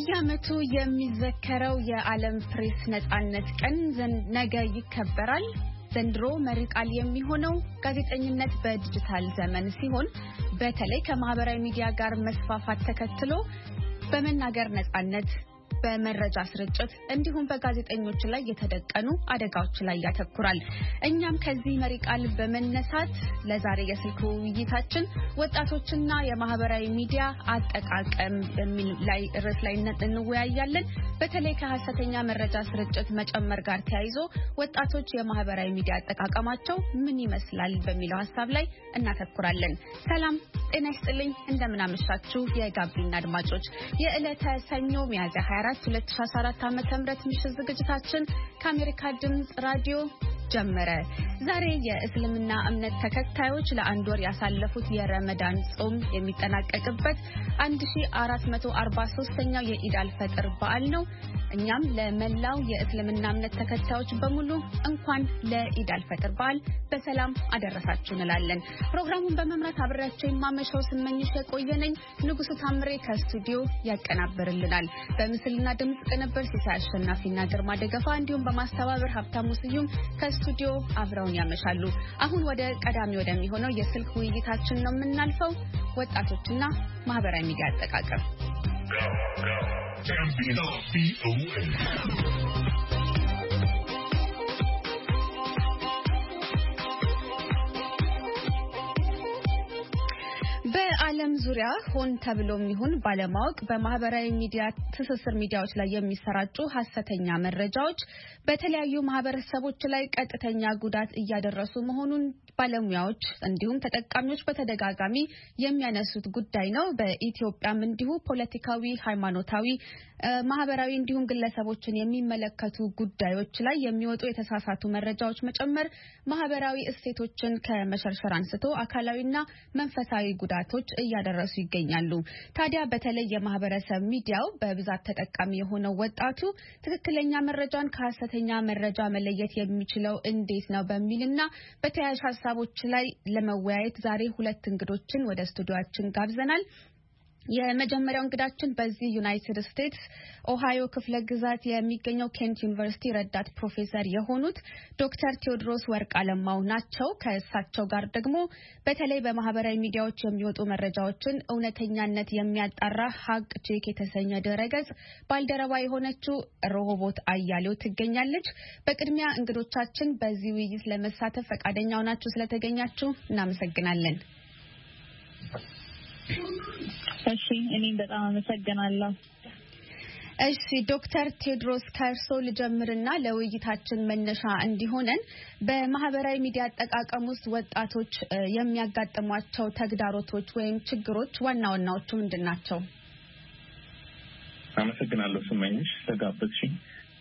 በየዓመቱ የሚዘከረው የዓለም ፕሬስ ነጻነት ቀን ነገ ይከበራል። ዘንድሮ መሪ ቃል የሚሆነው ጋዜጠኝነት በዲጂታል ዘመን ሲሆን በተለይ ከማህበራዊ ሚዲያ ጋር መስፋፋት ተከትሎ በመናገር ነጻነት በመረጃ ስርጭት እንዲሁም በጋዜጠኞች ላይ የተደቀኑ አደጋዎች ላይ ያተኩራል። እኛም ከዚህ መሪ ቃል በመነሳት ለዛሬ የስልክ ውይይታችን ወጣቶችና የማህበራዊ ሚዲያ አጠቃቀም በሚል ላይ ርዕስ ላይ እንወያያለን። በተለይ ከሐሰተኛ መረጃ ስርጭት መጨመር ጋር ተያይዞ ወጣቶች የማህበራዊ ሚዲያ አጠቃቀማቸው ምን ይመስላል በሚለው ሐሳብ ላይ እናተኩራለን። ሰላም ጤና ይስጥልኝ፣ እንደምን አመሻችሁ የጋቢና አድማጮች። የዕለተ ሰኞ ሚያዝያ 24 2014 ዓ.ም ምሽት ዝግጅታችን ከአሜሪካ ድምጽ ራዲዮ ጀመረ። ዛሬ የእስልምና እምነት ተከታዮች ለአንድ ወር ያሳለፉት የረመዳን ጾም የሚጠናቀቅበት 1443ኛው የኢድ አልፈጥር በዓል ነው። እኛም ለመላው የእስልምና እምነት ተከታዮች በሙሉ እንኳን ለኢድ አልፈጥር በዓል በሰላም አደረሳችሁ እንላለን። ፕሮግራሙን በመምራት አብሬያችሁ የማመሻው ስመኝሽ የቆየነኝ። ንጉሱ ታምሬ ከስቱዲዮ ያቀናብርልናል። በምስልና ድምጽ ቅንብር ሲሳይ አሸናፊና ግርማ ደገፋ እንዲሁም በማስተባበር ሀብታሙ ስዩም ከስቱዲዮ አብረውን ያመሻሉ። አሁን ወደ ቀዳሚ ወደሚሆነው የስልክ ውይይታችን ነው የምናልፈው። ወጣቶችና ማህበራዊ ሚዲያ አጠቃቀም በዓለም ዙሪያ ሆን ተብሎም ይሁን ባለማወቅ በማህበራዊ ሚዲያ ትስስር ሚዲያዎች ላይ የሚሰራጩ ሐሰተኛ መረጃዎች በተለያዩ ማህበረሰቦች ላይ ቀጥተኛ ጉዳት እያደረሱ መሆኑን ባለሙያዎች እንዲሁም ተጠቃሚዎች በተደጋጋሚ የሚያነሱት ጉዳይ ነው። በኢትዮጵያም እንዲሁ ፖለቲካዊ፣ ሃይማኖታዊ፣ ማህበራዊ እንዲሁም ግለሰቦችን የሚመለከቱ ጉዳዮች ላይ የሚወጡ የተሳሳቱ መረጃዎች መጨመር ማህበራዊ እሴቶችን ከመሸርሸር አንስቶ አካላዊና መንፈሳዊ ጉዳቶች እያደረሱ ይገኛሉ። ታዲያ በተለይ የማህበረሰብ ሚዲያው በብዛት ተጠቃሚ የሆነው ወጣቱ ትክክለኛ መረጃን ከሐሰተኛ መረጃ መለየት የሚችለው እንዴት ነው በሚልና በተያያዥ ሀሳቦች ላይ ለመወያየት ዛሬ ሁለት እንግዶችን ወደ ስቱዲዮአችን ጋብዘናል። የመጀመሪያው እንግዳችን በዚህ ዩናይትድ ስቴትስ ኦሃዮ ክፍለ ግዛት የሚገኘው ኬንት ዩኒቨርሲቲ ረዳት ፕሮፌሰር የሆኑት ዶክተር ቴዎድሮስ ወርቅአለማው ናቸው። ከእሳቸው ጋር ደግሞ በተለይ በማህበራዊ ሚዲያዎች የሚወጡ መረጃዎችን እውነተኛነት የሚያጣራ ሀቅ ቼክ የተሰኘ ድረገጽ ባልደረባ የሆነችው ሮሆቦት አያሌው ትገኛለች። በቅድሚያ እንግዶቻችን በዚህ ውይይት ለመሳተፍ ፈቃደኛ ሆናችሁ ስለተገኛችሁ እናመሰግናለን። እሺ፣ እኔም በጣም አመሰግናለሁ። እሺ ዶክተር ቴዎድሮስ ከርሶ ልጀምርና ለውይይታችን መነሻ እንዲሆነን በማህበራዊ ሚዲያ አጠቃቀም ውስጥ ወጣቶች የሚያጋጥሟቸው ተግዳሮቶች ወይም ችግሮች ዋና ዋናዎቹ ምንድናቸው? አመሰግናለሁ ስመኝሽ ተጋበዝሽኝ።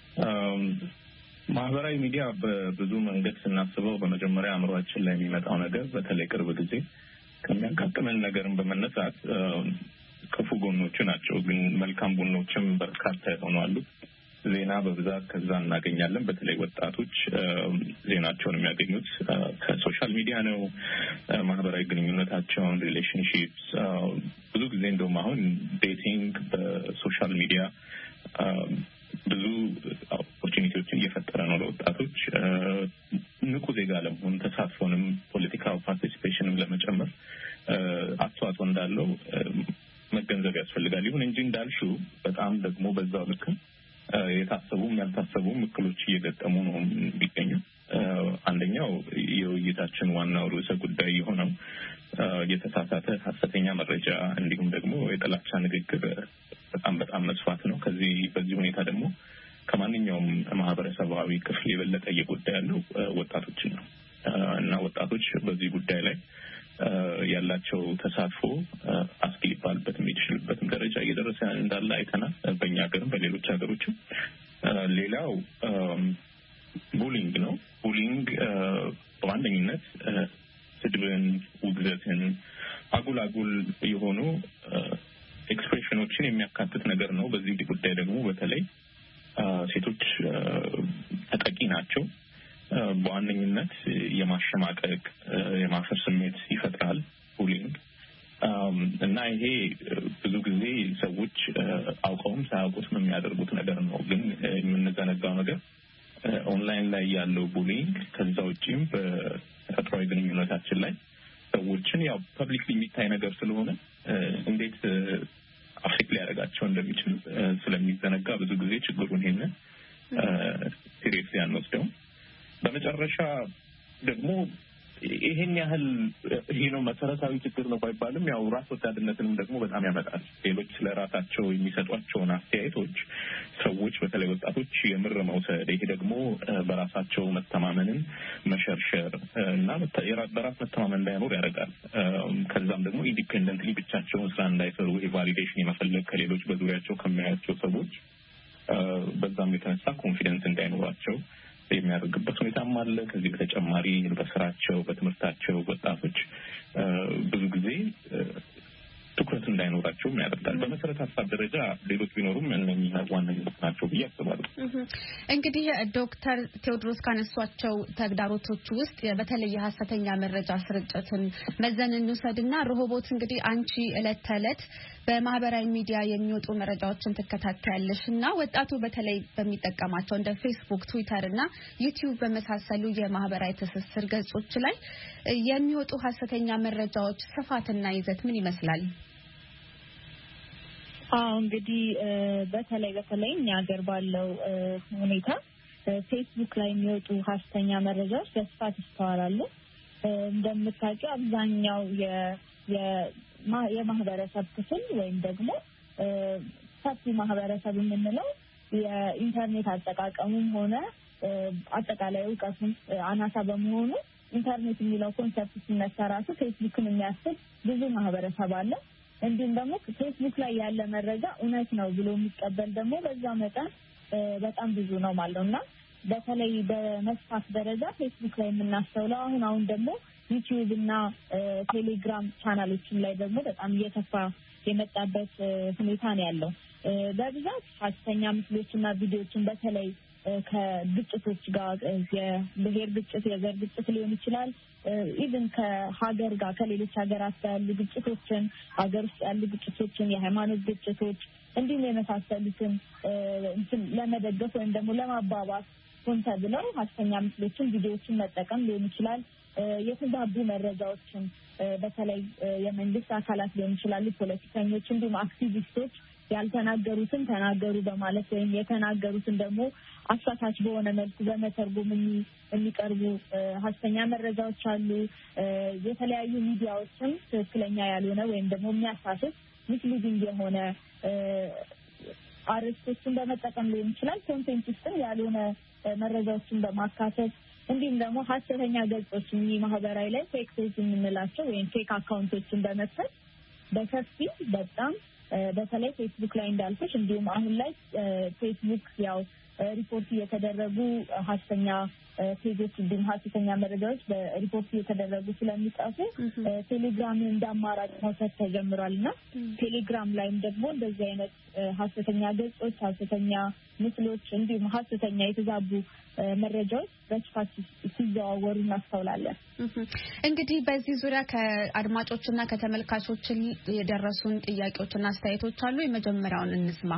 ማህበራዊ ሚዲያ በብዙ መንገድ ስናስበው በመጀመሪያ አእምሮአችን ላይ የሚመጣው ነገር በተለይ ቅርብ ጊዜ ከሚያጋጥመን ነገርን በመነሳት ክፉ ጎኖቹ ናቸው፣ ግን መልካም ጎኖችም በርካታ ይሆናሉ። ዜና በብዛት ከዛ እናገኛለን። በተለይ ወጣቶች ዜናቸውን የሚያገኙት ከሶሻል ሚዲያ ነው። ማህበራዊ ግንኙነታቸውን፣ ሪሌሽንሺፕስ ብዙ ጊዜ እንደውም አሁን ዴቲንግ በሶሻል ሚዲያ ብዙ ኦፖርቹኒቲዎችን እየፈጠረ ነው ለወጣቶች ንቁ ዜጋ ለመሆን ተሳትፎንም ፖለቲካል ፓርቲሲፔሽንም ለመጨመር አስተዋጽኦ እንዳለው መገንዘብ ያስፈልጋል። ይሁን እንጂ እንዳልሽው በጣም ደግሞ በዛው ልክ የታሰቡም ያልታሰቡም እክሎች እየገጠሙ ነው የሚገኙት። አንደኛው የውይይታችን ዋናው ርዕሰ ጉዳይ የሆነው የተሳሳተ ሐሰተኛ መረጃ እንዲሁም ደግሞ የጥላቻ ንግግር በጣም መስፋት ነው። በዚህ ሁኔታ ደግሞ ከማንኛውም ማህበረሰባዊ ክፍል የበለጠ እየጎዳ ያለው ወጣቶችን ነው እና ወጣቶች በዚህ ጉዳይ ላይ ያላቸው ተሳትፎ አስጊ ሊባልበት የሚችልበትም ደረጃ እየደረሰ እንዳለ አይተናል፣ በእኛ ሀገርም በሌሎች ሀገሮችም። ሌላው ቡሊንግ ነው። ቡሊንግ በዋነኝነት ስድብን፣ ውግዘትን፣ አጉል የሆኑ ኤክስፕሬሽኖችን የሚያካትት ነገር ነው። በዚህ ጉዳይ ደግሞ በተለይ ሴቶች ተጠቂ ናቸው። በዋነኝነት የማሸማቀቅ የማፈር ስሜት ይፈጥራል ቡሊንግ እና ይሄ ብዙ ጊዜ ሰዎች ሰዎች አውቀውም ሳያውቁትም የሚያደርጉት ነገር ነው። ግን የምንዘነጋው ነገር ኦንላይን ላይ ያለው ቡሊንግ ከዛ ውጪም በተፈጥሯዊ ግንኙነታችን ላይ ሰዎችን ያው ፐብሊክሊ የሚታይ ነገር ስለሆነ እንዴት አፌክት ሊያደርጋቸው እንደሚችል ስለሚዘነጋ ብዙ ጊዜ ችግሩን ይሄንን ሲሪየስሊ አንወስደውም። በመጨረሻ ደግሞ ይሄን ያህል ይሄ ነው መሰረታዊ ችግር ነው ባይባልም ያው ራስ ወዳድነትንም ደግሞ በጣም ያመጣል። ሌሎች ስለራሳቸው የሚሰጧቸውን አስተያየቶች ሰዎች በተለይ ወጣቶች የምር መውሰድ፣ ይሄ ደግሞ በራሳቸው መተማመንን መሸርሸር እና በራስ መተማመን እንዳይኖር ያደርጋል። ከዛም ደግሞ ኢንዲፔንደንትሊ ብቻቸውን ስራ እንዳይሰሩ የቫሊዴሽን የመፈለግ ከሌሎች በዙሪያቸው ከሚያያቸው ሰዎች በዛም የተነሳ ኮንፊደንስ እንዳይኖራቸው የሚያደርግበት ሁኔታም አለ። ከዚህ በተጨማሪ በስራቸው በትምህርታቸው ወጣቶች ብዙ ብዙ ጊዜ ትኩረት እንዳይኖራቸው ያደርጋል። በመሰረተ ሀሳብ ደረጃ ሌሎች ቢኖሩም እነኚህ ዋነኞች ናቸው ብዬ አስባለሁ። እንግዲህ ዶክተር ቴዎድሮስ ካነሷቸው ተግዳሮቶች ውስጥ በተለይ ሀሰተኛ መረጃ ስርጭትን መዘን እንውሰድና ሮሆቦት እንግዲህ አንቺ እለት ተዕለት በማህበራዊ ሚዲያ የሚወጡ መረጃዎችን ትከታተያለሽና ወጣቱ በተለይ በሚጠቀማቸው እንደ ፌስቡክ፣ ትዊተር እና ዩቲዩብ በመሳሰሉ የማህበራዊ ትስስር ገጾች ላይ የሚወጡ ሀሰተኛ መረጃዎች ስፋትና ይዘት ምን ይመስላል? እንግዲህ በተለይ እኛ ሀገር ባለው ሁኔታ ፌስቡክ ላይ የሚወጡ ሀሰተኛ መረጃዎች በስፋት ይስተዋላሉ። እንደምታውቂው አብዛኛው የማህበረሰብ ክፍል ወይም ደግሞ ሰፊ ማህበረሰብ የምንለው የኢንተርኔት አጠቃቀሙም ሆነ አጠቃላይ እውቀቱም አናሳ በመሆኑ ኢንተርኔት የሚለው ኮንሰፕት ሲነሳ ራሱ ፌስቡክን የሚያስብ ብዙ ማህበረሰብ አለ። እንዲሁም ደግሞ ፌስቡክ ላይ ያለ መረጃ እውነት ነው ብሎ የሚቀበል ደግሞ በዛ መጠን በጣም ብዙ ነው ማለት ነውና በተለይ በመስፋት ደረጃ ፌስቡክ ላይ የምናስተውለው አሁን ደግሞ ዩቲዩብ እና ቴሌግራም ቻናሎችን ላይ ደግሞ በጣም እየተፋ የመጣበት ሁኔታ ነው ያለው። በብዛት ሀሰተኛ ምስሎችና ቪዲዮዎችን በተለይ ከግጭቶች ጋር የብሔር ግጭት፣ የዘር ግጭት ሊሆን ይችላል። ኢቭን ከሀገር ጋር ከሌሎች ሀገራት ጋር ያሉ ግጭቶችን፣ ሀገር ውስጥ ያሉ ግጭቶችን፣ የሃይማኖት ግጭቶች እንዲሁም የመሳሰሉትን ለመደገፍ ወይም ደግሞ ለማባባስ ሆን ተብለው ሀሰተኛ ምስሎችን፣ ቪዲዮዎችን መጠቀም ሊሆን ይችላል። የተዛቡ መረጃዎችን በተለይ የመንግስት አካላት ሊሆን ይችላሉ፣ ፖለቲከኞች እንዲሁም አክቲቪስቶች ያልተናገሩትን ተናገሩ በማለት ወይም የተናገሩትን ደግሞ አሳታች በሆነ መልኩ በመተርጎም የሚቀርቡ ሀሰተኛ መረጃዎች አሉ። የተለያዩ ሚዲያዎችም ትክክለኛ ያልሆነ ወይም ደግሞ የሚያሳስት ሚስሊዲንግ የሆነ አርዕስቶችን በመጠቀም ሊሆን ይችላል። ኮንቴንት ውስጥም ያልሆነ መረጃዎችን በማካተት እንዲሁም ደግሞ ሀሰተኛ ገጾችን ማህበራዊ ላይ ፌክ ፔጅ የምንላቸው ወይም ፌክ አካውንቶችን በመክፈት በሰፊ በጣም በተለይ ፌስቡክ ላይ እንዳልኩሽ እንዲሁም አሁን ላይ ፌስቡክ ያው ሪፖርት እየተደረጉ ሀሰተኛ ፔጆች እንዲሁም ሀሰተኛ መረጃዎች በሪፖርት እየተደረጉ ስለሚጠፉ ቴሌግራምን እንዳማራጭ መውሰድ ተጀምሯልና ቴሌግራም ላይም ደግሞ እንደዚህ አይነት ሀሰተኛ ገጾች፣ ሀሰተኛ ምስሎች እንዲሁም ሀሰተኛ የተዛቡ መረጃዎች በስፋት ሲዘዋወሩ እናስተውላለን። እንግዲህ በዚህ ዙሪያ ከአድማጮችና ከተመልካቾች የደረሱን ጥያቄዎችና አስተያየቶች አሉ። የመጀመሪያውን እንስማ።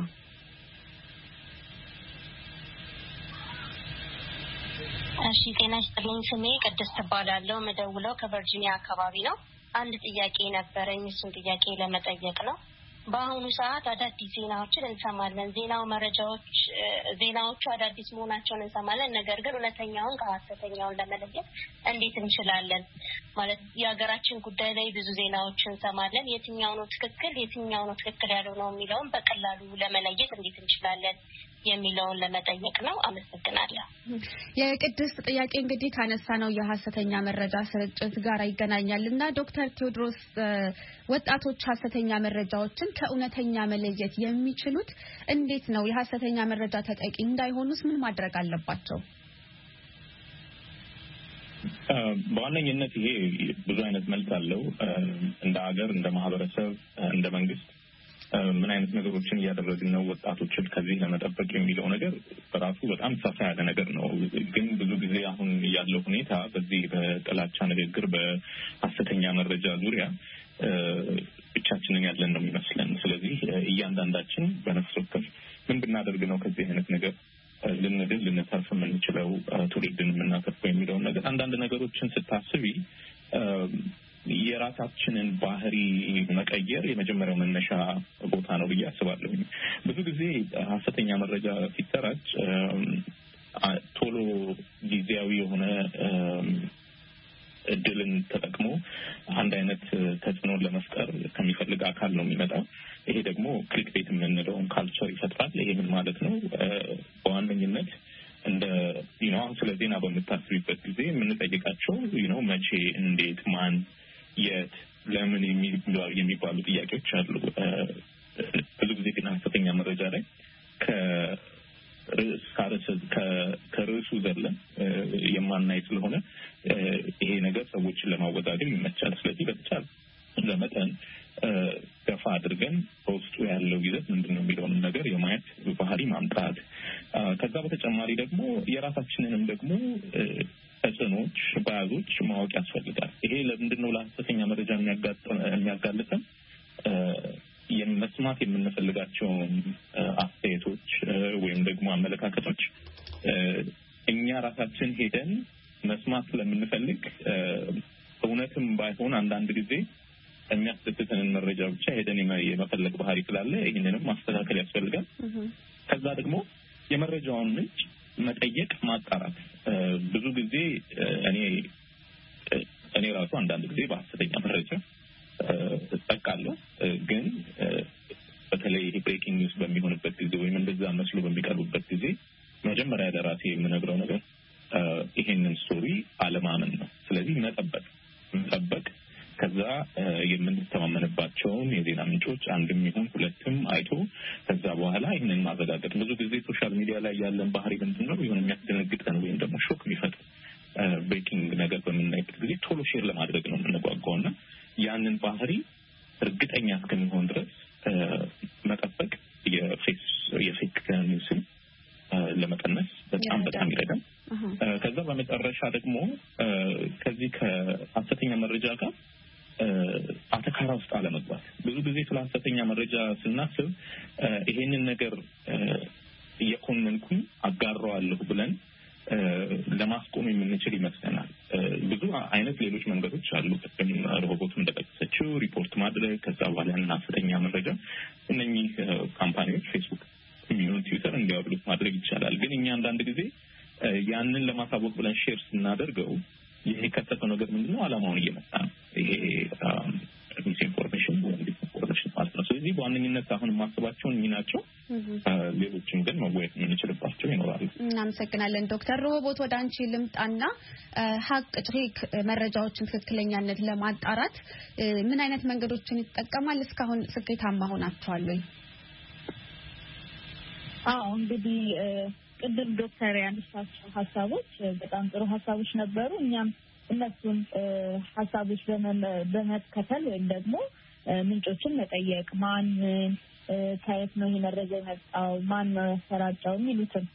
እሺ፣ ጤና ይስጥልኝ። ስሜ ቅድስት እባላለሁ። መደውለው ከቨርጂኒያ አካባቢ ነው። አንድ ጥያቄ ነበረኝ። እሱን ጥያቄ ለመጠየቅ ነው። በአሁኑ ሰዓት አዳዲስ ዜናዎችን እንሰማለን። ዜናዎቹ አዳዲስ መሆናቸውን እንሰማለን። ነገር ግን እውነተኛውን ከሐሰተኛውን ለመለየት እንዴት እንችላለን? ማለት የሀገራችን ጉዳይ ላይ ብዙ ዜናዎችን እንሰማለን። የትኛው ነው ትክክል ያልሆነው የሚለውን በቀላሉ ለመለየት እንዴት እንችላለን የሚለውን ለመጠየቅ ነው። አመሰግናለሁ። የቅድስት ጥያቄ እንግዲህ ካነሳ ነው የሐሰተኛ መረጃ ስርጭት ጋር ይገናኛልና ዶክተር ቴዎድሮስ ወጣቶች ሐሰተኛ መረጃዎችን ከእውነተኛ መለየት የሚችሉት እንዴት ነው? የሐሰተኛ መረጃ ተጠቂ እንዳይሆኑስ ምን ማድረግ አለባቸው? በዋነኝነት ይሄ ብዙ አይነት መልስ አለው። እንደ ሀገር፣ እንደ ማህበረሰብ፣ እንደ መንግስት ምን አይነት ነገሮችን እያደረግን ነው ወጣቶችን ከዚህ ለመጠበቅ የሚለው ነገር በራሱ በጣም ሰፋ ያለ ነገር ነው። ግን ብዙ ጊዜ አሁን ያለው ሁኔታ በዚህ በጥላቻ ንግግር፣ በሐሰተኛ መረጃ ዙሪያ ብቻችንን ያለን ነው የሚመስለን። ስለዚህ እያንዳንዳችን በነፍስ ወከፍ ምን ብናደርግ ነው ከዚህ አይነት ነገር ልንድን ልንተርፍ የምንችለው ትውልድን የምናተርፈው የሚለውን ነገር አንዳንድ ነገሮችን ስታስቢ የራሳችንን ባህሪ መቀየር የመጀመሪያው መነሻ ቦታ ነው ብዬ አስባለሁ። ብዙ ጊዜ ሀሰተኛ መረጃ ሲሰራጭ ቶሎ ጊዜያዊ የሆነ እድልን ተጠቅሞ አንድ አይነት ተጽዕኖን ለመፍጠር ከሚፈልግ አካል ነው የሚመጣው። ይሄ ደግሞ ክሊክቤት የምንለውን ካልቸር ይፈጥራል። ይሄ ምን ማለት ነው? በዋነኝነት እንደ ስለ ዜና በምታስቢበት ጊዜ የምንጠይቃቸው መቼ፣ እንዴት፣ ማን፣ የት፣ ለምን የሚባሉ ጥያቄዎች አሉ። ብዙ ጊዜ ግን ሀሰተኛ መረጃ ላይ ከርዕሱ ዘለን የማናይ ስለሆነ ይሄ ነገር ሰዎችን ለማወዛገብ ይመቻል። ስለዚህ በተቻለ ለመጠን ገፋ አድርገን በውስጡ ያለው ይዘት ምንድን ነው የሚለውን ነገር የማየት ባህሪ ማምጣት፣ ከዛ በተጨማሪ ደግሞ የራሳችንንም ደግሞ ተጽዕኖች፣ ባያዞች ማወቅ ያስፈልጋል። ይሄ ለምንድን ነው ለሀሰተኛ መረጃ የሚያጋልጠን? መስማት የምንፈልጋቸውን አስተያየቶች ወይም ደግሞ አመለካከቶች እኛ ራሳችን ሄደን መስማት ስለምንፈልግ እውነትም ባይሆን አንዳንድ ጊዜ የሚያስደስተንን መረጃ ብቻ ሄደን የመፈለግ ባህሪ ስላለ ይህንንም ማስተካከል ያስፈልጋል። ከዛ ደግሞ የመረጃውን ምንጭ መጠየቅ፣ ማጣራት። ብዙ ጊዜ እኔ ራሱ አንዳንድ ጊዜ በሀሰተኛ መረጃ እጠቃለሁ። ግን በተለይ ብሬኪንግ ኒውስ በሚሆንበት ጊዜ ወይም እንደዛ መስሎ በሚቀርቡበት ጊዜ መጀመሪያ ለራሴ የምነግረው ነገር ይሄንን ስቶሪ አለማመን ነው። ስለዚህ መጠበቅ ከዛ የምንተማመንባቸውን የዜና ምንጮች አንድም ይሁን ሁለትም አይቶ ከዛ በኋላ ይህንን ማረጋገጥ። ብዙ ጊዜ ሶሻል ሚዲያ ላይ ያለን ባህሪ ምንድን ነው? የሆነ የሚያስደነግጠን ወይም ደግሞ ሾክ የሚፈጥር ብሬኪንግ ነገር በምናይበት ጊዜ ቶሎ ሼር ለማድረግ ነው የምንጓጓው እና ያንን ባህሪ እርግጠኛ እስከሚሆን ድረስ መጠበቅ የፌክ ኒውስን ለመቀነስ በጣም ይረዳል። ከዛ በመጨረሻ ደግሞ ከዚህ ከሀሰተኛ መረጃ ጋር አተካራ ውስጥ አለመግባት። ብዙ ጊዜ ስለ ሀሰተኛ መረጃ ስናስብ ይሄንን ነገር እየኮነንኩኝ አጋራዋለሁ ብለን ለማስቆም የምንችል ይመስለናል። ብዙ አይነት ሌሎች መንገዶች አሉ። ሮቦት እንደጠቀሰችው ሪፖርት ማድረግ፣ ከዛ በኋላ ሀሰተኛ መረጃ እነኚህ ካምፓኒዎች ፌስቡክ የሚሆን ትዊተር እንዲያወርዱት ማድረግ ይቻላል። ግን እኛ አንዳንድ ጊዜ ያንን ለማሳወቅ ብለን ሼር ስናደርገው ይሄ የከሰተው ነገር ምንድነው? አላማውን እየመጣ ነው። ይሄ ሚስኢንፎርሜሽን ወይም ዲስኢንፎርሜሽን ማለት ነው። ስለዚህ በዋነኝነት አሁን የማስባቸውን ናቸው። ሌሎችም ግን መወያየት የምንችልባቸው ይኖራሉ። እናመሰግናለን ዶክተር ሮቦት። ወደ አንቺ ልምጣና ሀቅ ትሪክ መረጃዎችን ትክክለኛነት ለማጣራት ምን አይነት መንገዶችን ይጠቀማል? እስካሁን ስኬታማ ሆናችኋል ወይ? እንግዲህ ቅድም ዶክተር ያነሳቸው ሀሳቦች በጣም ጥሩ ሀሳቦች ነበሩ። እኛም እነሱን ሀሳቦች በመከተል ወይም ደግሞ ምንጮችን መጠየቅ፣ ማን ከየት ነው ይህ መረጃ የመጣው፣ ማን ነው ያሰራጨው የሚሉትን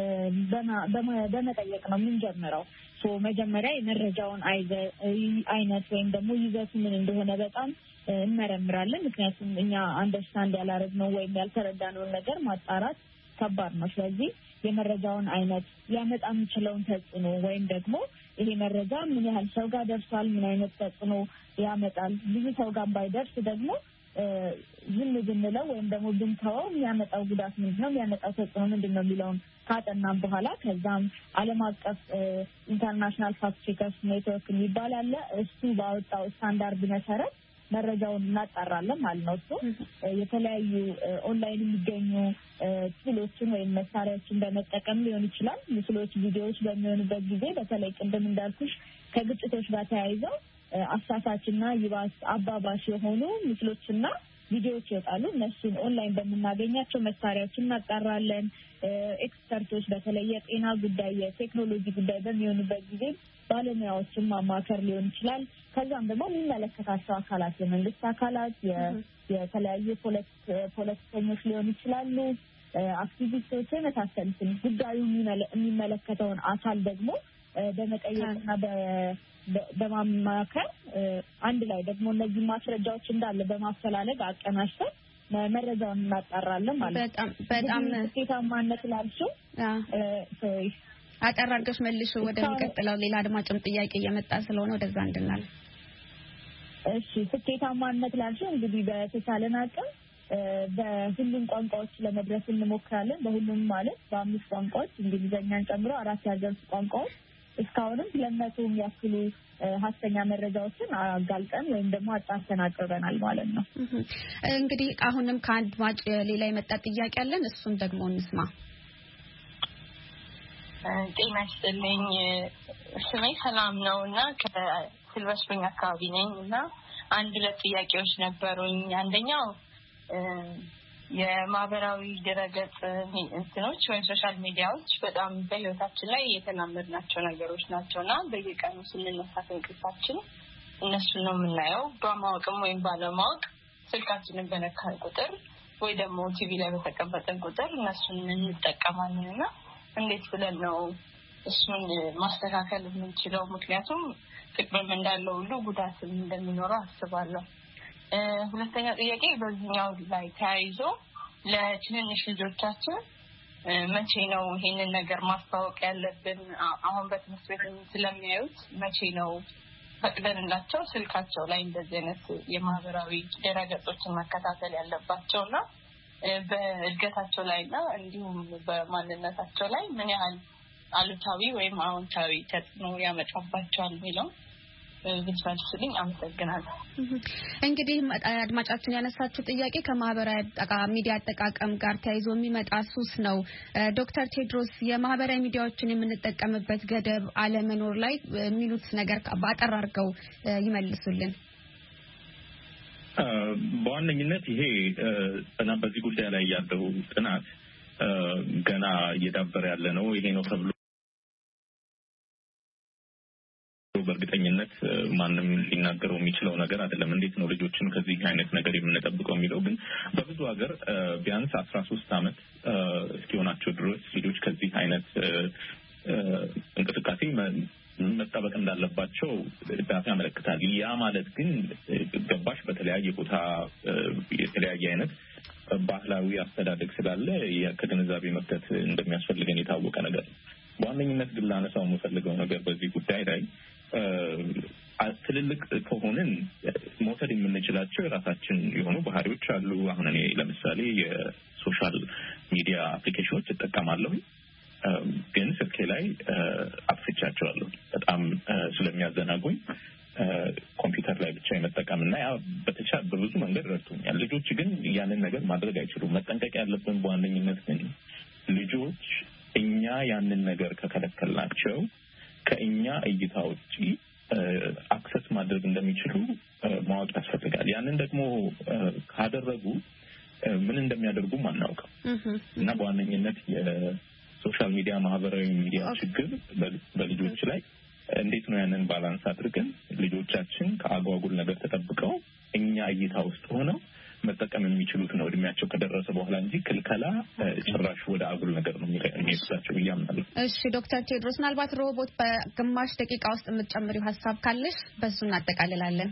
በመጠየቅ ነው የምንጀምረው። መጀመሪያ የመረጃውን አይነት ወይም ደግሞ ይዘቱ ምን እንደሆነ በጣም እንመረምራለን። ምክንያቱም እኛ አንደርስታንድ ያላረግነው ወይም ያልተረዳነውን ነገር ማጣራት ከባድ ነው። ስለዚህ የመረጃውን አይነት ሊያመጣ የሚችለውን ተጽዕኖ ወይም ደግሞ ይሄ መረጃ ምን ያህል ሰው ጋር ደርሷል፣ ምን አይነት ተጽዕኖ ያመጣል፣ ብዙ ሰው ጋር ባይደርስ ደግሞ ዝም ብንለው ወይም ደግሞ ብንተወው የሚያመጣው ጉዳት ምንድን ነው፣ የሚያመጣው ተጽዕኖ ምንድን ነው የሚለውን ካጠናም በኋላ ከዛም ዓለም አቀፍ ኢንተርናሽናል ፋክት ቼከርስ ኔትወርክ የሚባል አለ። እሱ ባወጣው ስታንዳርድ መሰረት መረጃውን እናጣራለን ማለት ነው። እሱ የተለያዩ ኦንላይን የሚገኙ ቱሎችን ወይም መሳሪያዎችን በመጠቀም ሊሆን ይችላል። ምስሎች፣ ቪዲዮዎች በሚሆኑበት ጊዜ በተለይ ቅድም እንዳልኩሽ ከግጭቶች ጋር ተያይዘው አሳሳችና ይባስ አባባሽ የሆኑ ምስሎችና ቪዲዮዎች ይወጣሉ። እነሱን ኦንላይን በምናገኛቸው መሳሪያዎች እናጣራለን። ኤክስፐርቶች በተለይ የጤና ጉዳይ፣ የቴክኖሎጂ ጉዳይ በሚሆኑበት ጊዜ ባለሙያዎችን ማማከር ሊሆን ይችላል። ከዛም ደግሞ የሚመለከታቸው አካላት፣ የመንግስት አካላት፣ የተለያዩ ፖለቲከኞች ሊሆን ይችላሉ፣ አክቲቪስቶች፣ የመሳሰሉትን ጉዳዩ የሚመለከተውን አካል ደግሞ በመጠየቅና በማማከር አንድ ላይ ደግሞ እነዚህ ማስረጃዎች እንዳለ በማፈላለግ አቀናጅተን መረጃውን እናጣራለን ማለት ነው። በጣም ስኬታማነት ላልሽው አጠራርገሽ መልሽ ወደሚቀጥለው ሌላ አድማጭም ጥያቄ እየመጣ ስለሆነ ወደዛ እንድናል። እሺ ስኬታማነት ላልሽው እንግዲህ በተቻለን አቅም በሁሉም ቋንቋዎች ለመድረስ እንሞክራለን። በሁሉም ማለት በ5 ቋንቋዎች እንግሊዝኛን ጨምሮ 4 የሀገር ቋንቋዎች እስካሁንም 200 የሚያክሉ ሀሰተኛ መረጃዎችን አጋልጠን ወይም ደግሞ አጣርተን አቅርበናል ማለት ነው። እንግዲህ አሁንም ከአድማጭ ሌላ የመጣ ጥያቄ አለን፣ እሱን ደግሞ እንስማ። ጤና ይስጥልኝ። ስሜ ሰላም ነውና ከሲልቨር ስፕሪንግ አካባቢ ነኝና አንድ ሁለት ጥያቄዎች ነበሩኝ። አንደኛው የማህበራዊ ድረገጽ እንትኖች ወይ ሶሻል ሚዲያዎች በጣም በህይወታችን ላይ የተላመድናቸው ነገሮች ናቸውና በየቀኑ ስንነሳ እንቅልፋችን እነሱ ነው የምናየው። በማወቅም ወይም ባለማወቅ ስልካችንን በነካን ቁጥር ወይ ደግሞ ቲቪ ላይ በተቀመጠን ቁጥር እነሱን እንጠቀማለንና እንዴት ብለን ነው እሱን ማስተካከል የምንችለው? ምክንያቱም ጥቅምም እንዳለው ሁሉ ጉዳትም እንደሚኖረው አስባለሁ። ሁለተኛ ጥያቄ በዚህኛው ላይ ተያይዞ ለትንንሽ ልጆቻችን መቼ ነው ይሄንን ነገር ማስተዋወቅ ያለብን? አሁን በትምህርት ቤት ስለሚያዩት መቼ ነው ፈቅደንላቸው ስልካቸው ላይ እንደዚህ አይነት የማህበራዊ ድረገጾችን መከታተል ያለባቸውና በእድገታቸው ላይና እንዲሁም በማንነታቸው ላይ ምን ያህል አሉታዊ ወይም አዎንታዊ ተጽዕኖ ያመጣባቸዋል የሚለው ብትመልሱልኝ አመሰግናለሁ። እንግዲህ አድማጫችን ያነሳችው ጥያቄ ከማህበራዊ ሚዲያ አጠቃቀም ጋር ተያይዞ የሚመጣ ሱስ ነው። ዶክተር ቴድሮስ የማህበራዊ ሚዲያዎችን የምንጠቀምበት ገደብ አለመኖር ላይ የሚሉት ነገር ባጠር አድርገው ይመልሱልን። በዋነኝነት ይሄ እና በዚህ ጉዳይ ላይ ያለው ጥናት ገና እየዳበረ ያለ ነው። ይሄ ነው ተብሎ በእርግጠኝነት ማንም ሊናገረው የሚችለው ነገር አይደለም። እንዴት ነው ልጆችን ከዚህ አይነት ነገር የምንጠብቀው የሚለው ግን በብዙ ሀገር ቢያንስ 13 ዓመት እስኪሆናቸው ድረስ ልጆች ከዚህ አይነት እንቅስቃሴ መጠበቅ እንዳለባቸው ዳታ ያመለክታል። ያ ማለት ግን ገባሽ በተለያየ ቦታ የተለያየ አይነት ባህላዊ አስተዳደግ ስላለ ከግንዛቤ መክተት እንደሚያስፈልገን የታወቀ ነገር ነው። በዋነኝነት ግን ላነሳው የምፈልገው ነገር በዚህ ጉዳይ ላይ ትልልቅ ከሆንን መውሰድ የምንችላቸው የራሳችን የሆኑ ባህሪዎች አሉ። አሁን እኔ ለምሳሌ የሶሻል ሚዲያ አፕሊኬሽኖች እጠቀማለሁ፣ ግን ስልኬ ላይ አጥፍቻቸዋለሁ በጣም ስለሚያዘናጉኝ ኮምፒውተር ላይ ብቻ የመጠቀምና ያ በብዙ መንገድ ረድቶኛል። ልጆች ግን ያንን ነገር ማድረግ አይችሉም። መጠንቀቅ ያለብን በዋነኝነት ግን ልጆች እኛ ያንን ነገር ከከለከልናቸው ከእኛ እይታ ውጪ አክሰስ ማድረግ እንደሚችሉ ማወቅ ያስፈልጋል። ያንን ደግሞ ካደረጉ ምን እንደሚያደርጉም አናውቅም እና በዋነኝነት የሶሻል ሚዲያ ማህበራዊ ሚዲያ ችግር በልጆች ላይ እንዴት ነው ያንን ባላንስ አድርገን ልጆቻችን ከአጓጉል ነገር ተጠብቀው እኛ እይታ ውስጥ ሆነው መጠቀም የሚችሉት ነው እድሜያቸው ከደረሰ በኋላ እንጂ ክልከላ ጭራሽ ወደ አጉል ነገር ነው የሚወስዳቸው ብዬ አምናለሁ። እሺ ዶክተር ቴድሮስ ምናልባት ሮቦት በግማሽ ደቂቃ ውስጥ የምትጨምሪው ሀሳብ ካለሽ በሱ እናጠቃልላለን።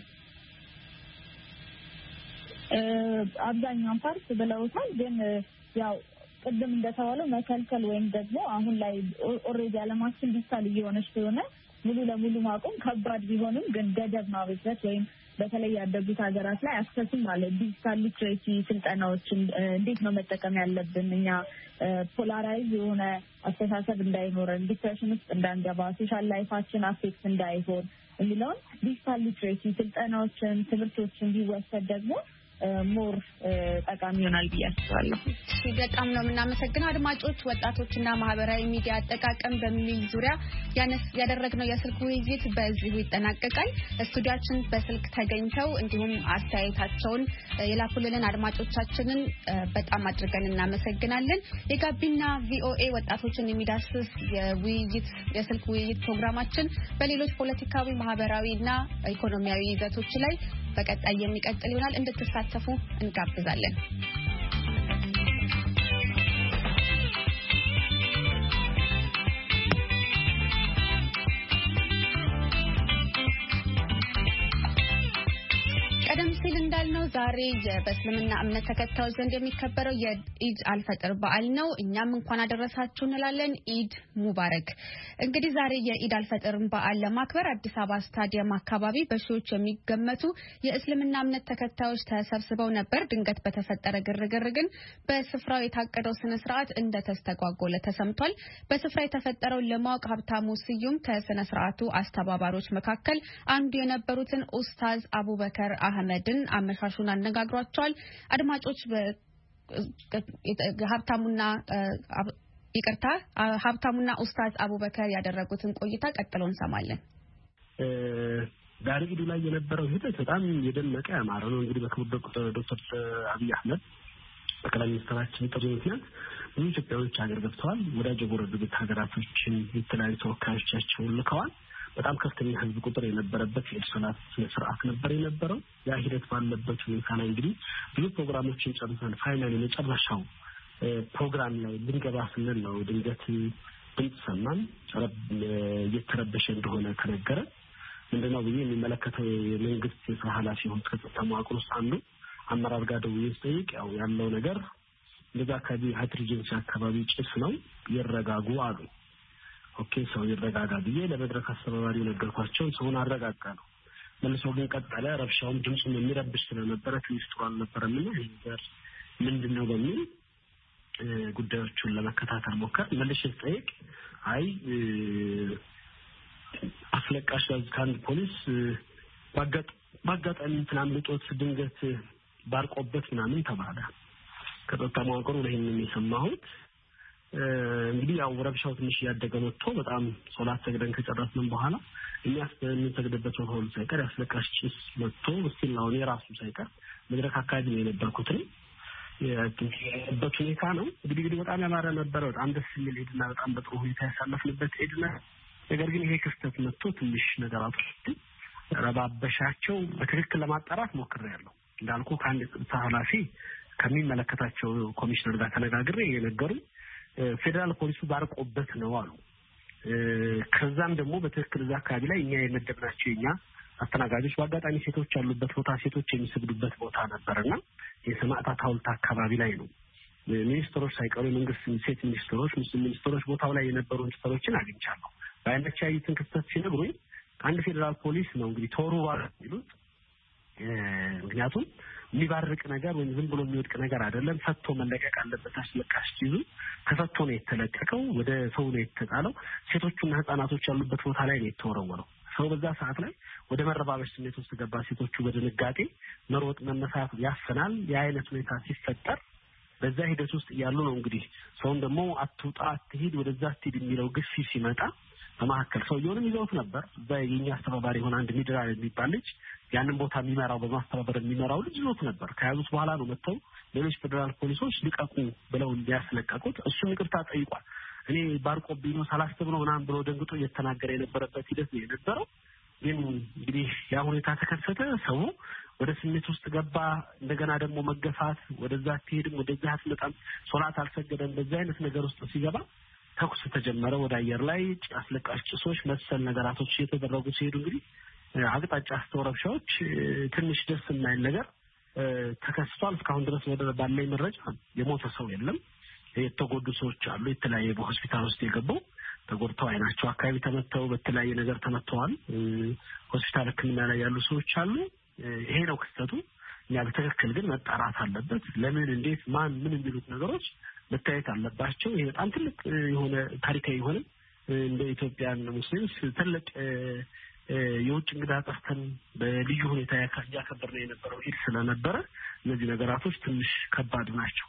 አብዛኛውን ፓርት ብለውታል፣ ግን ያው ቅድም እንደተባለው መከልከል ወይም ደግሞ አሁን ላይ ኦልሬዲ አለማችን ዲጂታል እየሆነች ስለሆነ ሙሉ ለሙሉ ማቆም ከባድ ቢሆንም ግን ገደብ ማብዛት ወይም በተለይ ያደጉት ሀገራት ላይ አክሰስም ማለት ዲጂታል ሊትሬሲ ስልጠናዎችን እንዴት ነው መጠቀም ያለብን፣ እኛ ፖላራይዝ የሆነ አስተሳሰብ እንዳይኖረን፣ ዲፕሬሽን ውስጥ እንዳንገባ፣ ሶሻል ላይፋችን አፌክት እንዳይሆን የሚለውን ዲጂታል ሊትሬሲ ስልጠናዎችን ትምህርቶችን ቢወሰድ ደግሞ ሞር ጠቃሚ ይሆናል ብዬ አስባለሁ። በጣም ነው የምናመሰግነው። አድማጮች ወጣቶችና ማህበራዊ ሚዲያ አጠቃቀም በሚል ዙሪያ ያደረግነው የስልክ ውይይት በዚሁ ይጠናቀቃል። ስቱዲያችን በስልክ ተገኝተው እንዲሁም አስተያየታቸውን የላኩልንን አድማጮቻችንን በጣም አድርገን እናመሰግናለን። የጋቢና ቪኦኤ ወጣቶችን የሚዳስስ የስልክ ውይይት ፕሮግራማችን በሌሎች ፖለቲካዊ፣ ማህበራዊና ኢኮኖሚያዊ ይዘቶች ላይ በቀጣይ የሚቀጥል ይሆናል። እንድትሳተፉ እንጋብዛለን። ቀደም ሲል እንዳልነው ዛሬ በእስልምና እምነት ተከታዮች ዘንድ የሚከበረው የኢድ አልፈጥር በዓል ነው። እኛም እንኳን አደረሳችሁ እንላለን። ኢድ ሙባረክ። እንግዲህ ዛሬ የኢድ አልፈጥር በዓል ለማክበር አዲስ አበባ ስታዲየም አካባቢ በሺዎች የሚገመቱ የእስልምና እምነት ተከታዮች ተሰብስበው ነበር። ድንገት በተፈጠረ ግርግር ግን በስፍራው የታቀደው ስነ ስርዓት እንደተስተጓጎለ ተሰምቷል። በስፍራው የተፈጠረውን ለማወቅ ሀብታሙ ስዩም ከስነ ስርዓቱ አስተባባሪዎች መካከል አንዱ የነበሩትን ኡስታዝ አቡበከር አህመድን አመሻሹን አነጋግሯቸዋል። አድማጮች ሀብታሙና ኡስታዝ አቡበከር ያደረጉትን ቆይታ ቀጥለው እንሰማለን። ዛሬ ኢዱ ላይ የነበረው ሂደት በጣም የደመቀ ያማረ ነው። እንግዲህ በክቡር ዶክተር አብይ አህመድ ጠቅላይ ሚኒስትራችን ጥሪ ምክንያት ብዙ ኢትዮጵያውያን ሀገር ገብተዋል። ወዳጅ ጎረቤት ሀገራቶችን የተለያዩ ተወካዮቻቸውን ልከዋል። በጣም ከፍተኛ ህዝብ ቁጥር የነበረበት የሶላት ስርዓት ነበር የነበረው። ያ ሂደት ባለበት ሁኔታ ላይ እንግዲህ ብዙ ፕሮግራሞችን ጨርሰን ፋይናሊ የመጨረሻው ፕሮግራም ላይ ልንገባ ስንል ነው ድንገት ድምፅ ሰማን። እየተረበሸ እንደሆነ ተነገረ። ምንድነው ብዬ የሚመለከተው የመንግስት የስራ ኃላፊ የሆኑት ከጸጥታ መዋቅር ውስጥ አንዱ አመራር ጋር ደውዬ ስጠይቅ ያው ያለው ነገር እንደዛ አካባቢ ሃይድሮጀንሲ አካባቢ ጭስ ነው ይረጋጉ አሉ። ኦኬ ሰው ይረጋጋ ብዬ ለመድረክ አስተባባሪ ነገርኳቸው። ሰውን አረጋጋ ነው። መልሶ ግን ቀጠለ። ረብሻውም ድምፁም የሚረብሽ ስለነበረ ትንሽ ጥሩ አልነበረም እና ይሄ ነገር ምንድነው በሚል ጉዳዮቹን ለመከታተል ሞከር። መልሼ ስጠይቅ አይ አስለቃሽ ከአንድ ፖሊስ ባጋጣሚ አምልጦት ድንገት ባርቆበት ምናምን ተባለ። ከጸጥታ መዋቅሩ ይሄንን የሰማሁት እንግዲህ ያው ረብሻው ትንሽ ያደገ መጥቶ በጣም ሶላት ሰግደን ከጨረስን በኋላ የሚሰግድበት ሆል ሳይቀር ያስለቃሽ ጭስ መጥቶ እስቲላው የራሱ ሳይቀር መድረክ አካባቢ ነው የነበርኩት የበት ሁኔታ ነው። እንግዲህ በጣም ያማረ ነበር። በጣም ደስ የሚል ሄድና በጣም በጥሩ ሁኔታ ያሳለፍንበት ሄድና ነገር ግን ይሄ ክስተት መጥቶ ትንሽ ነገራቶች ረባበሻቸው በትክክል ለማጣራት ሞክሬያለሁ። እንዳልኩ ከአንድ ጸጥታ ኃላፊ ከሚመለከታቸው ኮሚሽነር ጋር ተነጋግሬ የነገሩኝ ፌደራል ፖሊሱ ባርቆበት ነው አሉ። ከዛም ደግሞ በትክክል እዛ አካባቢ ላይ እኛ የመደብናቸው የኛ አስተናጋጆች በአጋጣሚ ሴቶች ያሉበት ቦታ ሴቶች የሚሰግዱበት ቦታ ነበርና የሰማዕታት ሐውልት አካባቢ ላይ ነው። ሚኒስትሮች ሳይቀሩ የመንግስት ሴት ሚኒስትሮች ሙስሊም ሚኒስትሮች ቦታው ላይ የነበሩ ሚኒስትሮችን አግኝቻለሁ። በአይነቻ ይትን ክስተት ሲነግሩኝ አንድ ፌደራል ፖሊስ ነው እንግዲህ ተወርዋር ይሉት። ምክንያቱም የሚባርቅ ነገር ወይም ዝም ብሎ የሚወድቅ ነገር አይደለም። ፈቶ መለቀቅ አለበት። አስለቃሽ ይዙ ተፈቶ ነው የተለቀቀው። ወደ ሰው ነው የተጣለው። ሴቶቹና ህፃናቶች ያሉበት ቦታ ላይ ነው የተወረወረው። ሰው በዛ ሰዓት ላይ ወደ መረባበሽ ስሜት ውስጥ ገባ። ሴቶቹ በድንጋጤ መሮጥ መነሳት ያፈናል። የአይነት ሁኔታ ሲፈጠር በዛ ሂደት ውስጥ ያሉ ነው እንግዲህ ሰውን ደግሞ አትውጣ አትሂድ ወደዛ አትሂድ የሚለው ግፊ ሲመጣ በመሀከል ሰውየውንም ይዘውት ነበር። በየኛ አስተባባሪ ሆነ አንድ ሚድራል የሚባል ልጅ ያንን ቦታ የሚመራው በማስተባበር የሚመራው ልጅ ይዞት ነበር። ከያዙት በኋላ ነው መጥተው ሌሎች ፌደራል ፖሊሶች ሊቀቁ ብለው እንዲያስለቀቁት እሱም ይቅርታ ጠይቋል። እኔ ባርቆብኝ ነው ሳላስብ ነው ምናምን ብሎ ደንግጦ እየተናገረ የነበረበት ሂደት ነው የነበረው። ግን እንግዲህ ያ ሁኔታ ተከሰተ። ሰው ወደ ስሜት ውስጥ ገባ። እንደገና ደግሞ መገፋት ወደዛ አትሄድም ወደዛ አትመጣም ሶላት አልሰገደም በዛ አይነት ነገር ውስጥ ሲገባ ተኩስ ተጀመረ። ወደ አየር ላይ አስለቃሽ ጭሶች መሰል ነገራቶች እየተደረጉ ሲሄዱ እንግዲህ አቅጣጫ አስተወረብሻዎች ትንሽ ደስ የማይል ነገር ተከስቷል። እስካሁን ድረስ ወደ ባለኝ መረጃ የሞተ ሰው የለም። የተጎዱ ሰዎች አሉ። የተለያየ በሆስፒታል ውስጥ የገቡ ተጎድተው አይናቸው አካባቢ ተመተው በተለያየ ነገር ተመተዋል። ሆስፒታል ሕክምና ላይ ያሉ ሰዎች አሉ። ይሄ ነው ክስተቱ። እኛ በትክክል ግን መጣራት አለበት። ለምን እንዴት ማን ምን የሚሉት ነገሮች መታየት አለባቸው። ይሄ በጣም ትልቅ የሆነ ታሪካዊ የሆነ እንደ ኢትዮጵያን ሙስሊምስ ትልቅ የውጭ እንግዳ ጠርተን በልዩ ሁኔታ ያከበርነው የነበረው ኢድ ስለነበረ እነዚህ ነገራቶች ትንሽ ከባድ ናቸው።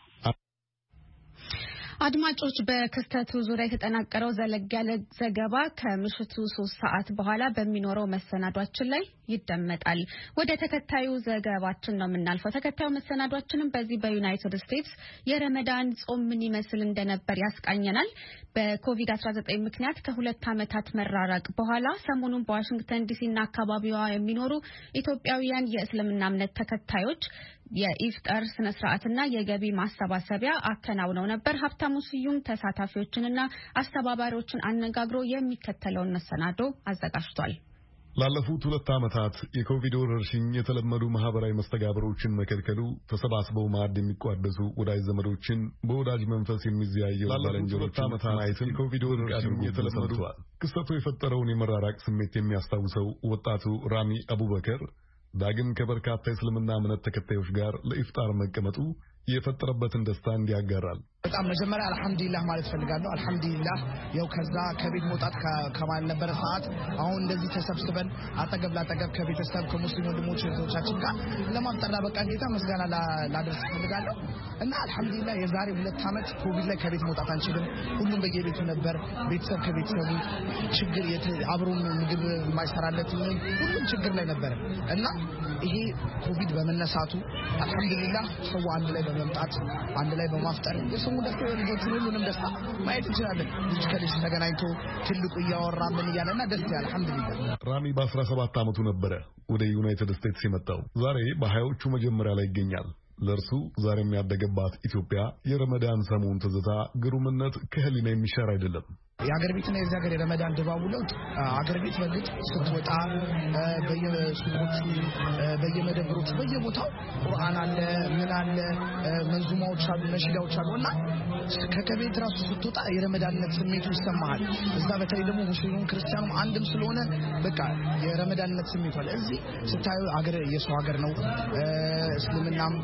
አድማጮች በክስተቱ ዙሪያ የተጠናቀረው ዘለግ ያለ ዘገባ ከምሽቱ 3 ሰዓት በኋላ በሚኖረው መሰናዷችን ላይ ይደመጣል። ወደ ተከታዩ ዘገባችን ነው የምናልፈው። ተከታዩ መሰናዷችንም በዚህ በዩናይትድ ስቴትስ የረመዳን ጾም ምን ይመስል እንደነበር ያስቃኘናል። በኮቪድ-19 ምክንያት ከ2 ዓመታት መራራቅ በኋላ ሰሞኑን በዋሽንግተን ዲሲና አካባቢዋ የሚኖሩ ኢትዮጵያውያን የእስልምና እምነት ተከታዮች የኢፍጣር ስነ ስርዓትና የገቢ ማሰባሰቢያ አከናውነው ነበር። ሀብታሙ ስዩም ተሳታፊዎችንና አስተባባሪዎችን አነጋግሮ የሚከተለውን መሰናዶ አዘጋጅቷል። ላለፉት 2 ዓመታት የኮቪድ ወረርሽኝ የተለመዱ ማህበራዊ መስተጋብሮችን መከልከሉ ተሰባስበው ማዕድ የሚቋደሱ ወዳጅ ዘመዶችን በወዳጅ መንፈስ የሚዘያየው ባለንጀሮች ዓመታትን የኮቪድ ወረርሽኝ የተለመዱ ክስተቱ የፈጠረውን የመራራቅ ስሜት የሚያስታውሰው ወጣቱ ራሚ አቡበከር ዳግም ከበርካታ የእስልምና እምነት ተከታዮች ጋር ለኢፍጣር መቀመጡ የፈጠረበትን ደስታ እንዲያጋራል። በጣም መጀመሪያ አልሐምዱሊላህ ማለት ፈልጋለሁ። አልሐምዱሊላህ ያው ከዛ ከቤት መውጣት ከማል ነበር ሰዓት አሁን እንደዚህ ተሰብስበን አጠገብ ላጠገብ ከቤተሰብ ከሙስሊም ወንድሞች እህቶቻችን ጋር ለማፍጠር በቃ ጌታ ምስጋና ላደርስ ፈልጋለሁ እና አልሐምዱሊላህ የዛሬ 2 ዓመት ኮቪድ ላይ ከቤት መውጣት አንችልም። ሁሉም በየቤቱ ነበር። ቤተሰብ ከቤተሰቡ ችግር አብሮ ምግብ የማይሰራለት ሁሉም ችግር ላይ ነበር እና ይሄ ኮቪድ በመነሳቱ አልሐምዱሊላህ ሰው አንድ ላይ በመምጣት አንድ ላይ በማፍጠር የሰው ደስታ ልጆች ሁሉንም ደስታ ማየት እንችላለን። ልጅ ከልጅ ተገናኝቶ ትልቁ እያወራ ምን እያለና ደስ ያለ አልሐምዱሊላህ። ራሚ በ17 ዓመቱ ነበረ ወደ ዩናይትድ ስቴትስ የመጣው። ዛሬ በ20ዎቹ መጀመሪያ ላይ ይገኛል። ለርሱ ዛሬ የሚያደገባት ኢትዮጵያ የረመዳን ሰሞን ትዝታ ግሩምነት ከህሊና የሚሻር አይደለም። የአገር ቤትና የዚህ ሀገር የረመዳን ድባቡ ለውጥ አገር ቤት በግጥ ስትወጣ በየሱቆቹ በየመደብሮቹ በየቦታው ቁርአን አለ ምን አለ መንዙማዎች አሉ ነሽዳዎች አሉና ከከቤት ራሱ ስትወጣ የረመዳንነት ስሜቱ ይሰማሃል። እዛ በተለይ ደግሞ ሙስሊሙም ክርስቲያኑም አንድም ስለሆነ በቃ የረመዳንነት ስሜቱ አለ። እዚህ ስታዩ አገር የሰው ሀገር ነው። እስልምናም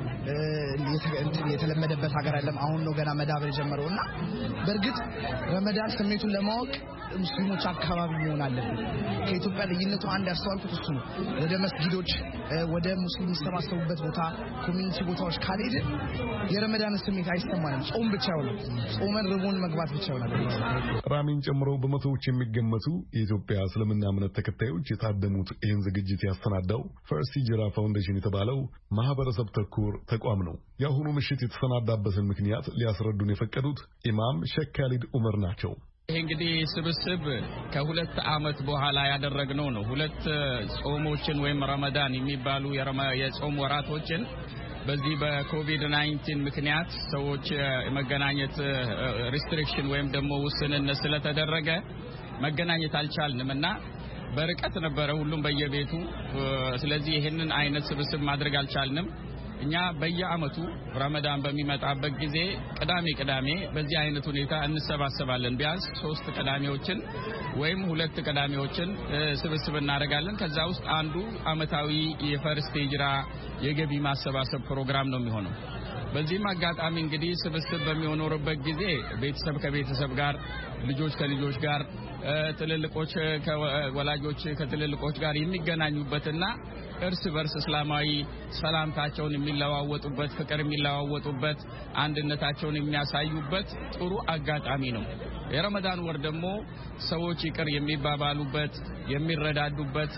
የተለመደበት ሀገር አይደለም። አሁን ነው ገና መዳበር የጀመረውና በእርግጥ ረመዳን ስሜቱን ለማወቅ ሙስሊሞች አካባቢ መሆን አለበት። ከኢትዮጵያ ልዩነቱ አንድ ያስተዋልኩት እሱ ነው። ወደ መስጊዶች ወደ ሙስሊም የሚሰባሰቡበት ቦታ ኮሚኒቲ ቦታዎች ካልሄድን የረመዳን ስሜት አይሰማንም። ጾም ብቻ ነው። ጾመን ርቦን መግባት ብቻ ነው። ራሚን ጨምሮ በመቶዎች የሚገመቱ የኢትዮጵያ እስልምና እምነት ተከታዮች የታደሙት ይህን ዝግጅት ያሰናዳው ፈርስት ሂጅራ ፋውንዴሽን የተባለው ማህበረሰብ ተኮር ተቋም ነው። የአሁኑ ምሽት የተሰናዳበትን ምክንያት ሊያስረዱን የፈቀዱት ኢማም ሼክ ካሊድ ዑመር ናቸው። ይሄ እንግዲህ ስብስብ ከ2 ዓመት በኋላ ያደረግነው ነው። 2 ጾሞችን ወይም ረመዳን የሚባሉ የጾም ወራቶችን በዚህ በኮቪድ-19 ምክንያት ሰዎች የመገናኘት ሪስትሪክሽን ወይም ደግሞ ውስንነት ስለተደረገ መገናኘት አልቻልንምና በርቀት ነበረ ሁሉም በየቤቱ። ስለዚህ ይሄንን አይነት ስብስብ ማድረግ አልቻልንም። እኛ በየአመቱ ረመዳን በሚመጣበት ጊዜ ቅዳሜ በዚህ አይነት ሁኔታ እንሰባሰባለን። ቢያንስ 3 ቅዳሜዎችን ወይም 2 ቅዳሜዎችን ስብስብ እናደርጋለን። ከዛ ውስጥ አንዱ አመታዊ የፈርስት ሂጅራ የገቢ ማሰባሰብ ፕሮግራም ነው የሚሆነው። በዚህም አጋጣሚ እንግዲህ ስብስብ በሚሆንበት ጊዜ ቤተሰብ ከቤተሰብ ጋር፣ ልጆች ከልጆች ጋር፣ ትልልቆች ከወላጆች ከትልልቆች ጋር የሚገናኙበትና እርስ በርስ እስላማዊ ሰላምታቸውን የሚለዋወጡበት፣ ፍቅር የሚለዋወጡበት፣ አንድነታቸውን የሚያሳዩበት ጥሩ አጋጣሚ ነው። የረመዳን ወር ደግሞ ሰዎች ይቅር የሚባባሉበት፣ የሚረዳዱበት፣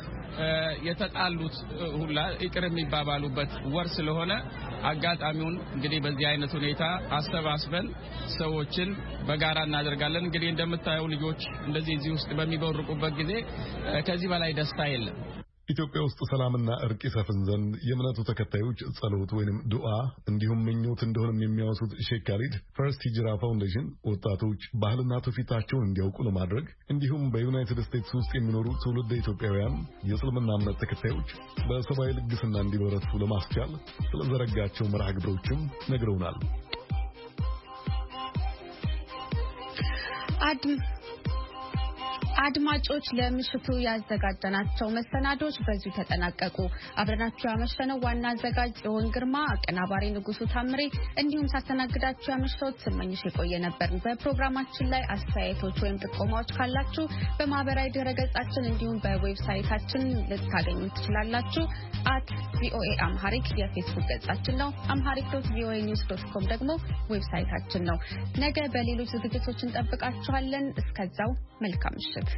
የተጣሉት ሁላ ይቅር የሚባባሉበት ወር ስለሆነ አጋጣሚውን እንግዲህ በዚህ አይነት ሁኔታ አስተባስበን ሰዎችን በጋራ እናደርጋለን። እንግዲህ እንደምታየው ልጆች እንደዚህ እዚህ ውስጥ በሚበርቁበት ጊዜ ከዚህ በላይ ደስታ የለም። ኢትዮጵያ ውስጥ ሰላምና እርቅ ይሰፍን ዘንድ የእምነቱ ተከታዮች ጸሎት ወይንም ዱዓ እንዲሁም ምኞት እንደሆነም የሚያወሱት ሼክ ካሊድ ፈርስት ሂጅራ ፋውንዴሽን ወጣቶች ባህልና ትውፊታቸውን እንዲያውቁ ለማድረግ እንዲሁም በዩናይትድ ስቴትስ ውስጥ የሚኖሩ ትውልደ ኢትዮጵያውያን የእስልምና እምነት ተከታዮች በሰብአዊ ልግስና እንዲበረቱ ለማስቻል ስለዘረጋቸው መርሃ ግብሮችም ነግረውናል። አድማጮች ለምሽቱ ያዘጋጀናቸው መሰናዶች በዚሁ ተጠናቀቁ። አብረናችሁ ያመሸነው ዋና አዘጋጅ ጽዮን ግርማ፣ አቀናባሪ ንጉሱ ታምሬ እንዲሁም ሳስተናግዳችሁ ያመሸሁት ስመኝሽ የቆየ ነበር። በፕሮግራማችን ላይ አስተያየቶች ወይም ጥቆማዎች ካላችሁ በማህበራዊ ድረገጻችን እንዲሁም በዌብሳይታችን ልታገኙ ትችላላችሁ። @VOA አምሃሪክ የፌስቡክ ገጻችን ነው። amharic.voanews.com ደግሞ ዌብሳይታችን ነው። ነገ በሌሎች ዝግጅቶች እንጠብቃችኋለን። እስከዛው መልካም ምሽት።